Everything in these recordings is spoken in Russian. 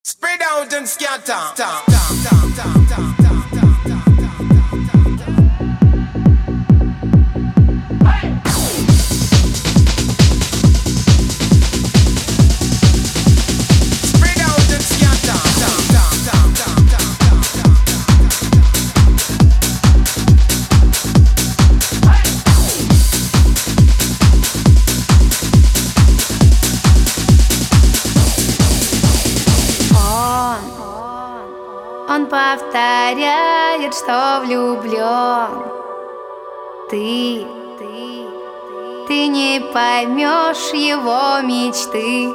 Spread out and scatter. Он повторяет, что влюблен. Ты не поймешь его мечты.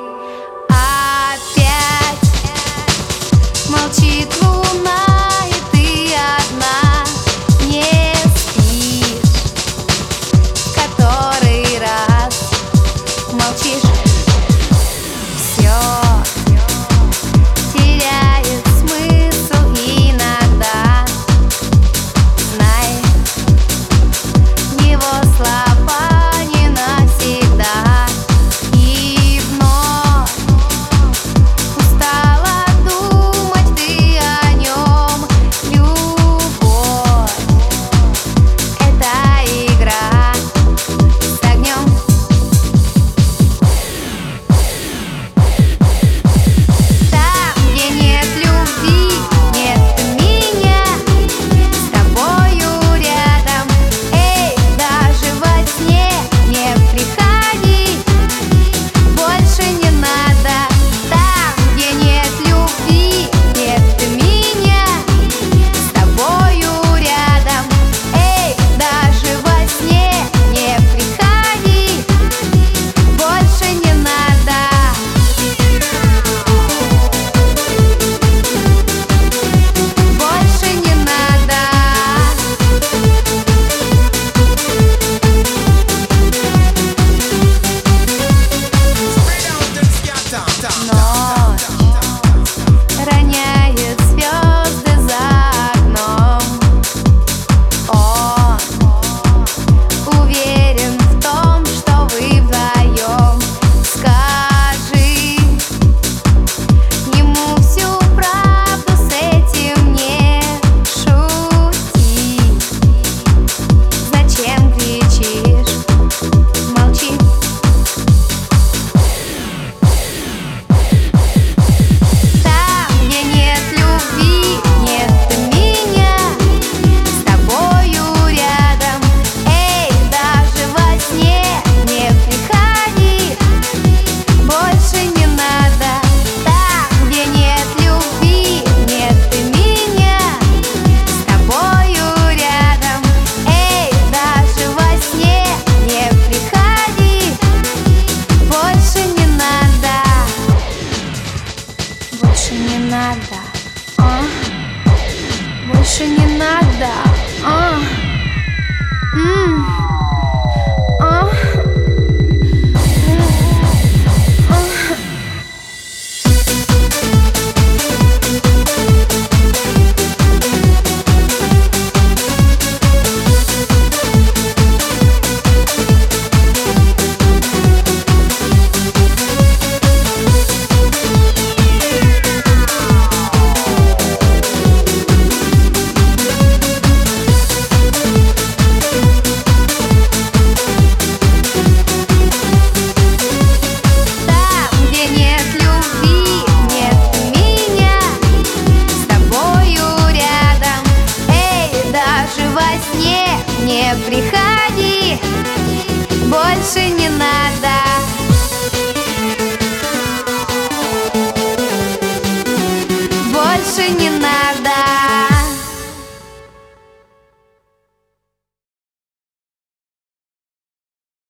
Опять молчит луна, и ты одна не спишь. Который раз молчишь, все теряет смысл иногда. Знай, его слова не навсегда. И вновь устала думать ты о нем. Любовь — это игра с огнем. Роняет звезды за окном. Он уверен в том, что вы вдвоем. Скажи ему всю правду, с этим не шути. Зачем кричишь? Молчи. Больше не надо, больше не надо, не приходи, больше не надо.